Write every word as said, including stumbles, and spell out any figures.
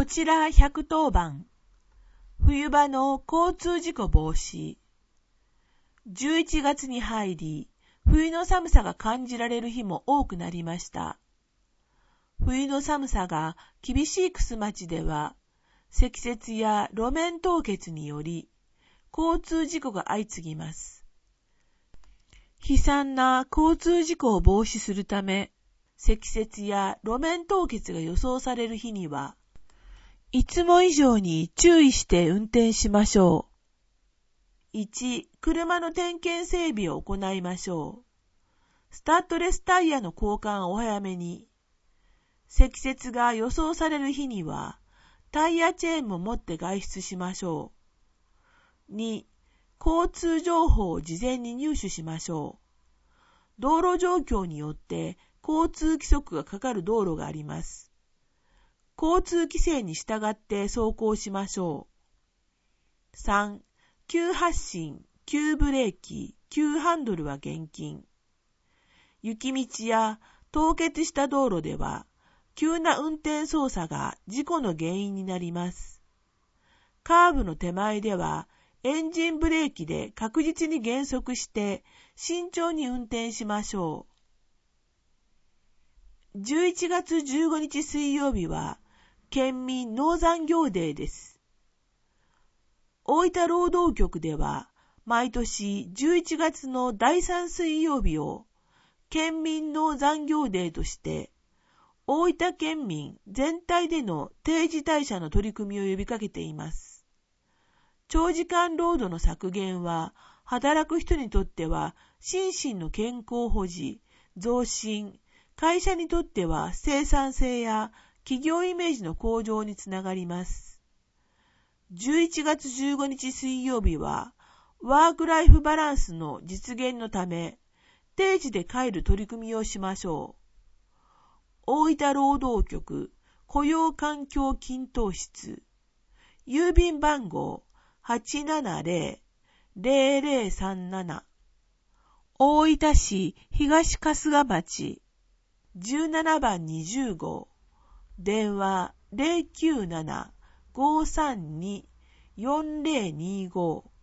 こちらひゃくとおばん。冬場の交通事故防止。じゅういちがつに入り、冬の寒さが感じられる日も多くなりました。冬の寒さが厳しい玖珠町では、積雪や路面凍結により、交通事故が相次ぎます。悲惨な交通事故を防止するため、積雪や路面凍結が予想される日には、いつも以上に注意して運転しましょう。いち、車の点検整備を行いましょう。スタッドレスタイヤの交換をお早めに。積雪が予想される日には、タイヤチェーンも持って外出しましょう。に、交通情報を事前に入手しましょう。道路状況によって交通規則がかかる道路があります。交通規制に従って走行しましょう。さん、急発進、急ブレーキ、急ハンドルは厳禁。雪道や凍結した道路では、急な運転操作が事故の原因になります。カーブの手前では、エンジンブレーキで確実に減速して慎重に運転しましょう。じゅういちがつじゅうごにち水曜日は、県民農産業デーです。大分労働局では、毎年じゅういちがつのだいさん水曜日を、県民農産業デーとして、大分県民全体での定時退社の取り組みを呼びかけています。長時間労働の削減は、働く人にとっては心身の健康保持、増進、会社にとっては生産性や企業イメージの向上につながります。じゅういちがつじゅうごにち水曜日は、ワークライフバランスの実現のため、定時で帰る取り組みをしましょう。大分労働局雇用環境均等室、郵便番号 はちななゼロ ゼロゼロさんなな、大分市東春日町じゅうななばんにじゅうご、電話 ゼロきゅうなな ごーさんに よんゼロにご